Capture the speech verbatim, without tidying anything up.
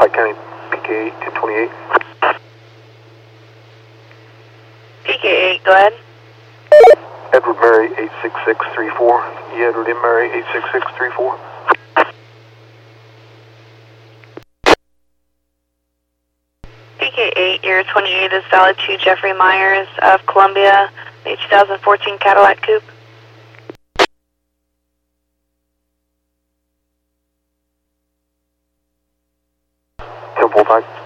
Pike County, P K eight, ten twenty-eight. P K eight, go ahead. Edward Mary, eight six six three four. E. Edward M. Mary, eight six six three four. P K eight, year twenty-eight is valid to Jeffrey Myers of Columbia, the two thousand fourteen Cadillac Coupe. ten full time.